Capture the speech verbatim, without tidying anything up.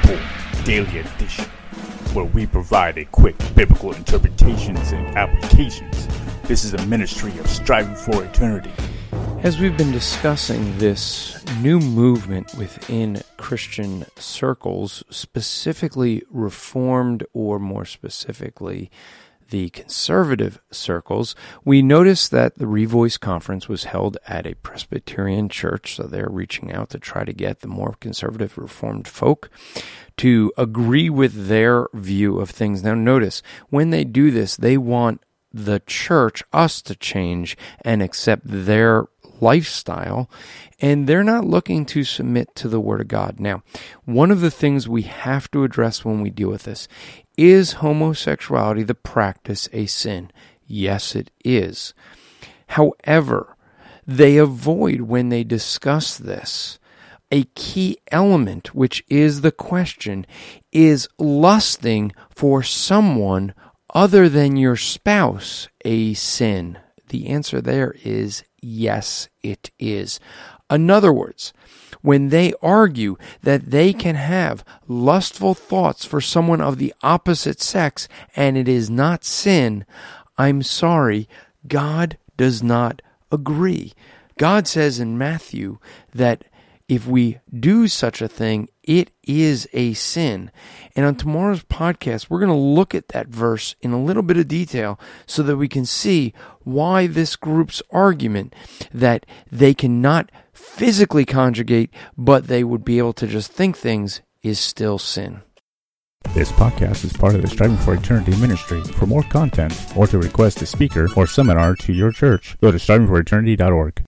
Report Daily Edition, where we provide a quick biblical interpretations and applications. This is a ministry of Striving for Eternity. As we've been discussing this new movement within Christian circles, specifically Reformed, or more specifically, the conservative circles, we noticed that the Revoice Conference was held at a Presbyterian church, so they're reaching out to try to get the more conservative Reformed folk to agree with their view of things. Now notice, when they do this, they want the church, us, to change and accept their lifestyle, and they're not looking to submit to the Word of God. Now, one of the things we have to address when we deal with this, is homosexuality, the practice, a sin? Yes, it is. However, they avoid, when they discuss this, a key element, which is the question, is lusting for someone other than your spouse a sin? The answer there is yes, it is. In other words, when they argue that they can have lustful thoughts for someone of the opposite sex and it is not sin, I'm sorry, God does not agree. God says in Matthew that if we do such a thing, it is a sin. And on tomorrow's podcast, we're going to look at that verse in a little bit of detail so that we can see why this group's argument that they cannot physically conjugate, but they would be able to just think things, is still sin. This podcast is part of the Striving for Eternity ministry. For more content, or to request a speaker or seminar to your church, go to striving for eternity dot org.